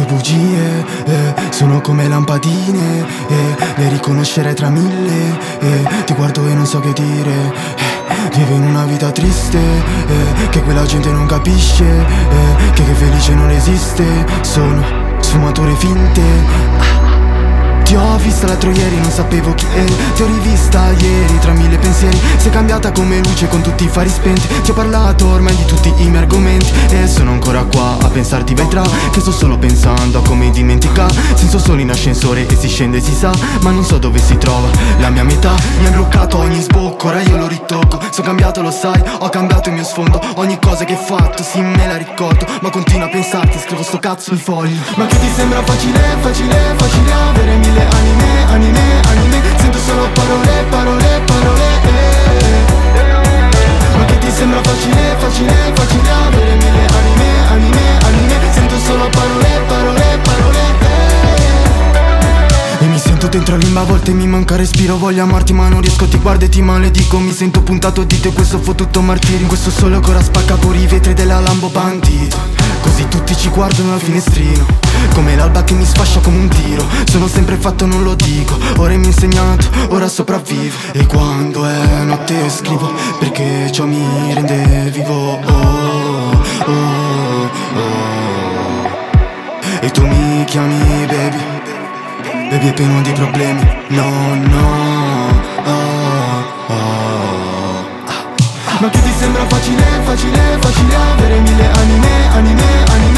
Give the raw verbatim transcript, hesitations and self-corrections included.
bugie, eh, sono come lampadine, eh, le riconoscerei tra mille, eh, ti guardo e non so che dire, eh, vivo in una vita triste, eh, che quella gente non capisce, eh, che, che felice non esiste, sono sfumature finte. ah. Ti ho vista l'altro ieri, non sapevo chi eri. Ti ho rivista ieri tra mille pensieri. Sei cambiata come luce con tutti i fari spenti. Ti ho parlato ormai di tutti i miei argomenti e sono ancora qua a pensarti vedrà che sto solo pensando a come dimenticare. Senso solo in ascensore e si scende e si sa, ma non so dove si trova la mia metà. Mi ha bloccato ogni sbocco, ora io lo ritocco. Sono cambiato, lo sai, ho cambiato il mio sfondo. Ogni cosa che hai fatto, sì me la ricordo, ma continuo a pensarti, scrivo sto cazzo di foglio. Ma che ti sembra facile, facile, facile avere mille anime, anime, anime. Sento solo parole, parole, parole, eh. Ma che ti sembra facile, facile, facile avere mille anime, anime, anime. Sento solo parole, parole, parole, eh. E mi sento dentro l'imba, a volte mi manca respiro. Voglio amarti ma non riesco, ti guardo e ti maledico. Mi sento puntato a dito e questo fottuto martirio. In questo sole che ora spacca pure i vetri della Lambo bandito. Così tutti ci guardano al finestrino, come l'alba che mi sfascia come un tiro. Sono sempre fatto, non lo dico, ora mi ha insegnato, ora sopravvivo. E quando è notte scrivo, perché ciò mi rende vivo, oh, oh, oh. E tu mi chiami baby, baby è pieno di problemi, no, no, oh, oh. Ma che ti sembra facile, facile, facile avere mille anime, anime, anime.